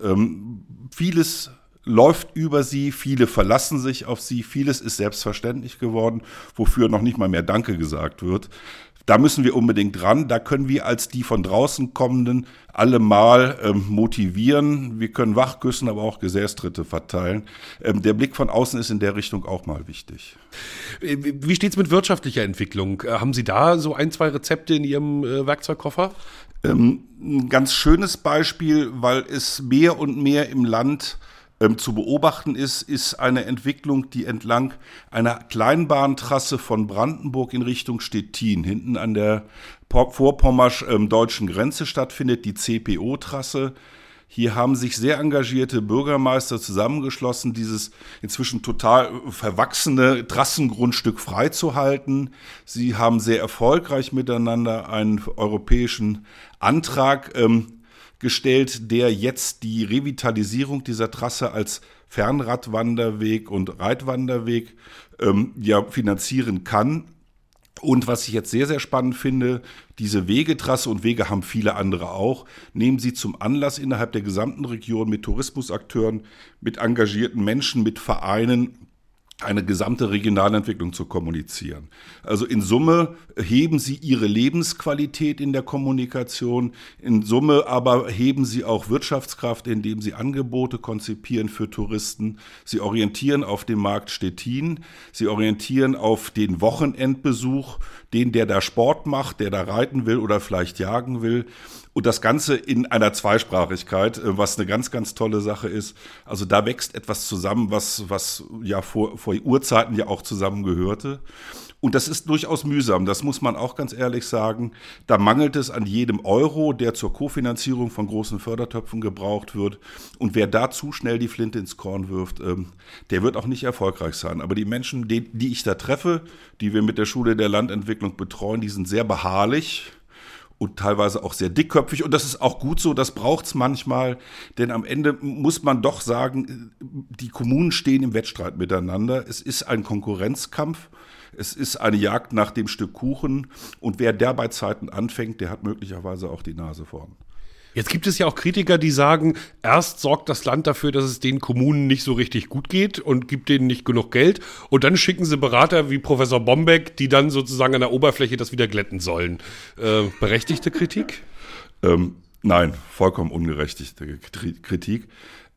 Vieles läuft über sie, viele verlassen sich auf sie, vieles ist selbstverständlich geworden, wofür noch nicht mal mehr Danke gesagt wird. Da müssen wir unbedingt dran. Da können wir als die von draußen kommenden alle mal motivieren. Wir können wachküssen, aber auch Gesäßtritte verteilen. Der Blick von außen ist in der Richtung auch mal wichtig. Wie steht's mit wirtschaftlicher Entwicklung? Haben Sie da so 1, 2 Rezepte in Ihrem Werkzeugkoffer? Ein ganz schönes Beispiel, weil es mehr und mehr im Land zu beobachten ist eine Entwicklung, die entlang einer Kleinbahntrasse von Brandenburg in Richtung Stettin, hinten an der vorpommersch-deutschen Grenze stattfindet, die CPO-Trasse. Hier haben sich sehr engagierte Bürgermeister zusammengeschlossen, dieses inzwischen total verwachsene Trassengrundstück freizuhalten. Sie haben sehr erfolgreich miteinander einen europäischen Antrag gestellt, der jetzt die Revitalisierung dieser Trasse als Fernradwanderweg und Reitwanderweg finanzieren kann. Und was ich jetzt sehr, sehr spannend finde, diese Wegetrasse, und Wege haben viele andere auch, nehmen Sie zum Anlass, innerhalb der gesamten Region mit Tourismusakteuren, mit engagierten Menschen, mit Vereinen, eine gesamte Regionalentwicklung zu kommunizieren. Also in Summe heben Sie Ihre Lebensqualität in der Kommunikation, in Summe aber heben Sie auch Wirtschaftskraft, indem Sie Angebote konzipieren für Touristen. Sie orientieren auf den Markt Stettin, Sie orientieren auf den Wochenendbesuch, der da Sport macht, der da reiten will oder vielleicht jagen will. Und das Ganze in einer Zweisprachigkeit, was eine ganz, ganz tolle Sache ist. Also da wächst etwas zusammen, was ja vor Urzeiten ja auch zusammengehörte. Und das ist durchaus mühsam, das muss man auch ganz ehrlich sagen. Da mangelt es an jedem Euro, der zur Kofinanzierung von großen Fördertöpfen gebraucht wird. Und wer da zu schnell die Flinte ins Korn wirft, der wird auch nicht erfolgreich sein. Aber die Menschen, die ich da treffe, die wir mit der Schule der Landentwicklung betreuen, die sind sehr beharrlich und teilweise auch sehr dickköpfig. Und das ist auch gut so, das braucht's manchmal. Denn am Ende muss man doch sagen, die Kommunen stehen im Wettstreit miteinander. Es ist ein Konkurrenzkampf. Es ist eine Jagd nach dem Stück Kuchen. Und wer der bei Zeiten anfängt, der hat möglicherweise auch die Nase vorn. Jetzt gibt es ja auch Kritiker, die sagen, erst sorgt das Land dafür, dass es den Kommunen nicht so richtig gut geht und gibt denen nicht genug Geld. Und dann schicken sie Berater wie Professor Bombeck, die dann sozusagen an der Oberfläche das wieder glätten sollen. Berechtigte Kritik? Nein, vollkommen ungerechtigte Kritik.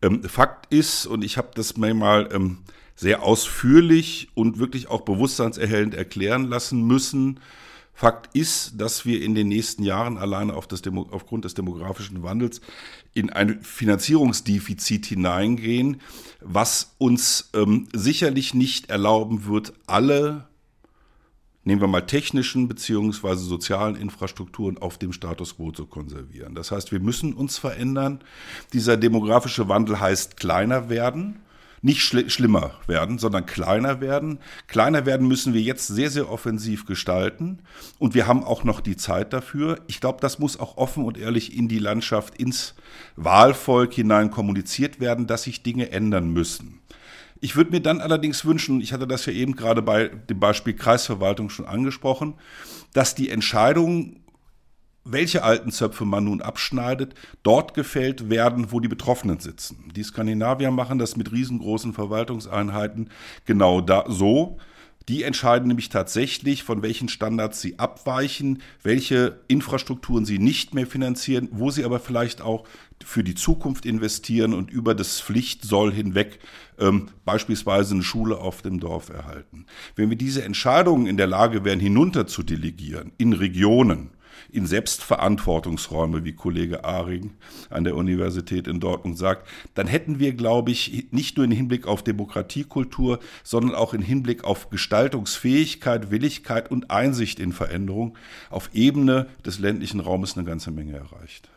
Fakt ist, und ich habe das mir mal sehr ausführlich und wirklich auch bewusstseinserhellend erklären lassen müssen, Fakt ist, dass wir in den nächsten Jahren alleine aufgrund des demografischen Wandels in ein Finanzierungsdefizit hineingehen, was uns sicherlich nicht erlauben wird, alle, nehmen wir mal technischen bzw. sozialen Infrastrukturen auf dem Status quo zu konservieren. Das heißt, wir müssen uns verändern. Dieser demografische Wandel heißt kleiner werden. Nicht schlimmer werden, sondern kleiner werden. Kleiner werden müssen wir jetzt sehr, sehr offensiv gestalten. Und wir haben auch noch die Zeit dafür. Ich glaube, das muss auch offen und ehrlich in die Landschaft, ins Wahlvolk hinein kommuniziert werden, dass sich Dinge ändern müssen. Ich würde mir dann allerdings wünschen, ich hatte das ja eben gerade bei dem Beispiel Kreisverwaltung schon angesprochen, dass die Entscheidung, welche alten Zöpfe man nun abschneidet, dort gefällt werden, wo die Betroffenen sitzen. Die Skandinavier machen das mit riesengroßen Verwaltungseinheiten genau da so. Die entscheiden nämlich tatsächlich, von welchen Standards sie abweichen, welche Infrastrukturen sie nicht mehr finanzieren, wo sie aber vielleicht auch für die Zukunft investieren und über das Pflicht-Soll hinweg beispielsweise eine Schule auf dem Dorf erhalten. Wenn wir diese Entscheidungen in der Lage wären, hinunter zu delegieren in Regionen, in Selbstverantwortungsräume, wie Kollege Ahring an der Universität in Dortmund sagt, dann hätten wir, glaube ich, nicht nur im Hinblick auf Demokratiekultur, sondern auch im Hinblick auf Gestaltungsfähigkeit, Willigkeit und Einsicht in Veränderung auf Ebene des ländlichen Raumes eine ganze Menge erreicht.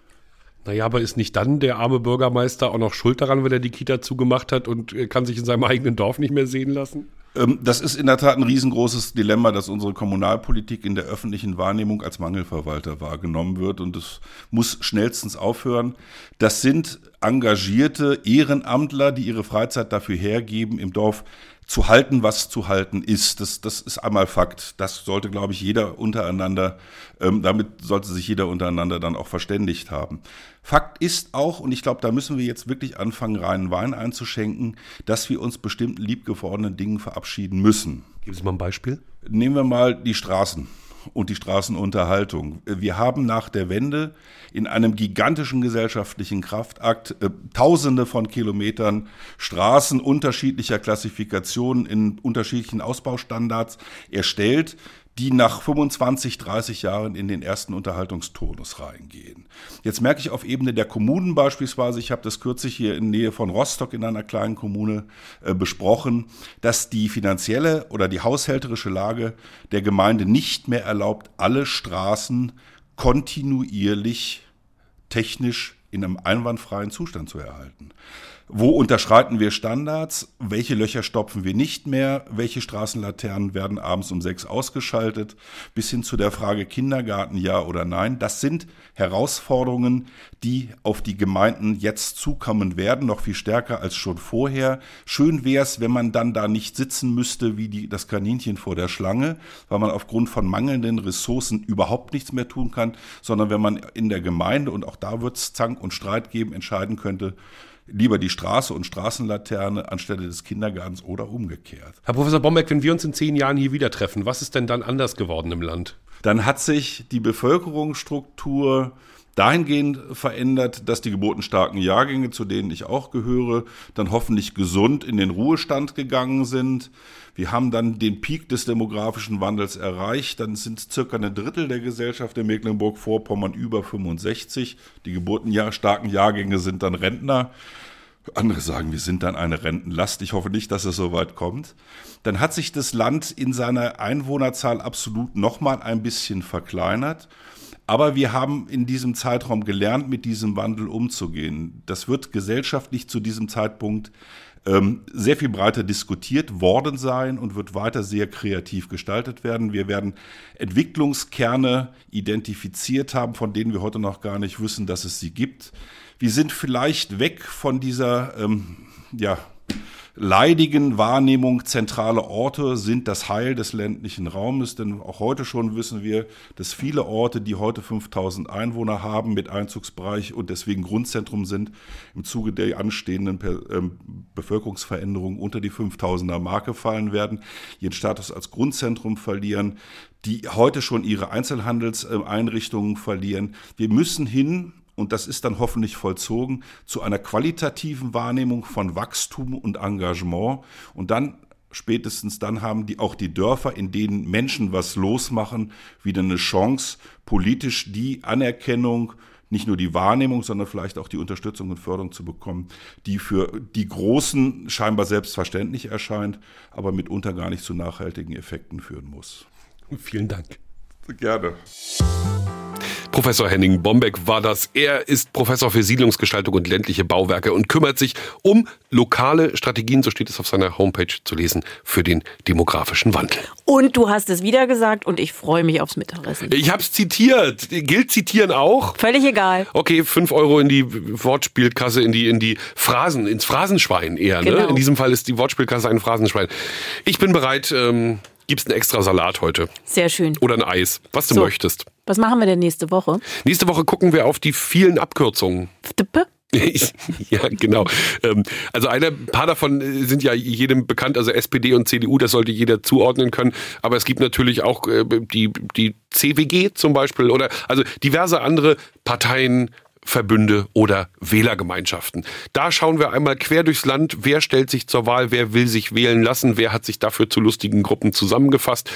Naja, aber ist nicht dann der arme Bürgermeister auch noch schuld daran, wenn er die Kita zugemacht hat und kann sich in seinem eigenen Dorf nicht mehr sehen lassen? Das ist in der Tat ein riesengroßes Dilemma, dass unsere Kommunalpolitik in der öffentlichen Wahrnehmung als Mangelverwalter wahrgenommen wird, und es muss schnellstens aufhören. Das sind engagierte Ehrenamtler, die ihre Freizeit dafür hergeben, im Dorf zu halten, was zu halten ist. Das ist einmal Fakt. Das sollte, glaube ich, jeder untereinander, damit sollte sich jeder untereinander dann auch verständigt haben. Fakt ist auch, und ich glaube, da müssen wir jetzt wirklich anfangen, reinen Wein einzuschenken, dass wir uns bestimmten liebgewordenen Dingen verabschieden müssen. Geben Sie mal ein Beispiel. Nehmen wir mal die Straßen und die Straßenunterhaltung. Wir haben nach der Wende in einem gigantischen gesellschaftlichen Kraftakt Tausende von Kilometern Straßen unterschiedlicher Klassifikationen in unterschiedlichen Ausbaustandards erstellt, die nach 25, 30 Jahren in den ersten Unterhaltungstonus reingehen. Jetzt merke ich auf Ebene der Kommunen beispielsweise, ich habe das kürzlich hier in Nähe von Rostock in einer kleinen Kommune besprochen, dass die finanzielle oder die haushälterische Lage der Gemeinde nicht mehr erlaubt, alle Straßen kontinuierlich technisch in einem einwandfreien Zustand zu erhalten. Wo unterschreiten wir Standards? Welche Löcher stopfen wir nicht mehr? Welche Straßenlaternen werden abends um 6 ausgeschaltet? Bis hin zu der Frage Kindergarten, ja oder nein. Das sind Herausforderungen, die auf die Gemeinden jetzt zukommen werden, noch viel stärker als schon vorher. Schön wäre es, wenn man dann da nicht sitzen müsste wie das Kaninchen vor der Schlange, weil man aufgrund von mangelnden Ressourcen überhaupt nichts mehr tun kann, sondern wenn man in der Gemeinde, und auch da wird es Zank und Streit geben, entscheiden könnte, lieber die Straße und Straßenlaterne anstelle des Kindergartens oder umgekehrt. Herr Professor Bombeck, wenn wir uns in 10 Jahren hier wieder treffen, was ist denn dann anders geworden im Land? Dann hat sich die Bevölkerungsstruktur dahingehend verändert, dass die geburtenstarken Jahrgänge, zu denen ich auch gehöre, dann hoffentlich gesund in den Ruhestand gegangen sind. Wir haben dann den Peak des demografischen Wandels erreicht. Dann sind circa 1/3 der Gesellschaft in Mecklenburg-Vorpommern über 65. Die geburtenstarken Jahrgänge sind dann Rentner. Andere sagen, wir sind dann eine Rentenlast. Ich hoffe nicht, dass es so weit kommt. Dann hat sich das Land in seiner Einwohnerzahl absolut nochmal ein bisschen verkleinert. Aber wir haben in diesem Zeitraum gelernt, mit diesem Wandel umzugehen. Das wird gesellschaftlich zu diesem Zeitpunkt sehr viel breiter diskutiert worden sein und wird weiter sehr kreativ gestaltet werden. Wir werden Entwicklungskerne identifiziert haben, von denen wir heute noch gar nicht wissen, dass es sie gibt. Wir sind vielleicht weg von dieser leidigen Wahrnehmung, zentrale Orte sind das Heil des ländlichen Raumes, denn auch heute schon wissen wir, dass viele Orte, die heute 5000 Einwohner haben mit Einzugsbereich und deswegen Grundzentrum sind, im Zuge der anstehenden Bevölkerungsveränderungen unter die 5000er Marke fallen werden, ihren Status als Grundzentrum verlieren, die heute schon ihre Einzelhandelseinrichtungen verlieren. Wir müssen hin, und das ist dann hoffentlich vollzogen, zu einer qualitativen Wahrnehmung von Wachstum und Engagement. Und dann, spätestens dann, haben auch die Dörfer, in denen Menschen was losmachen, wieder eine Chance, politisch die Anerkennung, nicht nur die Wahrnehmung, sondern vielleicht auch die Unterstützung und Förderung zu bekommen, die für die Großen scheinbar selbstverständlich erscheint, aber mitunter gar nicht zu nachhaltigen Effekten führen muss. Vielen Dank. Gerne. Professor Henning Bombeck war das. Er ist Professor für Siedlungsgestaltung und ländliche Bauwerke und kümmert sich um lokale Strategien, so steht es auf seiner Homepage zu lesen, für den demografischen Wandel. Und du hast es wieder gesagt und ich freue mich aufs Mittagessen. Ich habe es zitiert. Gilt Zitieren auch? Völlig egal. Okay, 5 € in die Wortspielkasse, ins Phrasenschwein eher. Genau. Ne? In diesem Fall ist die Wortspielkasse ein Phrasenschwein. Ich bin bereit. Gibt's einen extra Salat heute? Sehr schön. Oder ein Eis, was du möchtest. Was machen wir denn nächste Woche? Nächste Woche gucken wir auf die vielen Abkürzungen. Stippe? Ja, genau. Also ein paar davon sind ja jedem bekannt, also SPD und CDU, das sollte jeder zuordnen können. Aber es gibt natürlich auch die CWG zum Beispiel oder also diverse andere Parteien, Verbünde oder Wählergemeinschaften. Da schauen wir einmal quer durchs Land, wer stellt sich zur Wahl, wer will sich wählen lassen, wer hat sich dafür zu lustigen Gruppen zusammengefasst,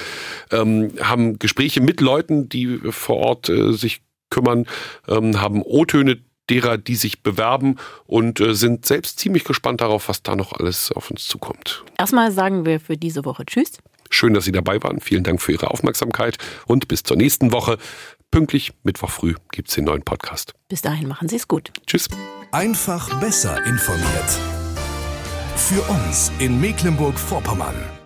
haben Gespräche mit Leuten, die vor Ort sich kümmern, haben O-Töne derer, die sich bewerben und sind selbst ziemlich gespannt darauf, was da noch alles auf uns zukommt. Erstmal sagen wir für diese Woche Tschüss. Schön, dass Sie dabei waren. Vielen Dank für Ihre Aufmerksamkeit und bis zur nächsten Woche. Pünktlich Mittwoch früh gibt's den neuen Podcast. Bis dahin machen Sie es gut. Tschüss. Einfach besser informiert. Für uns in Mecklenburg-Vorpommern.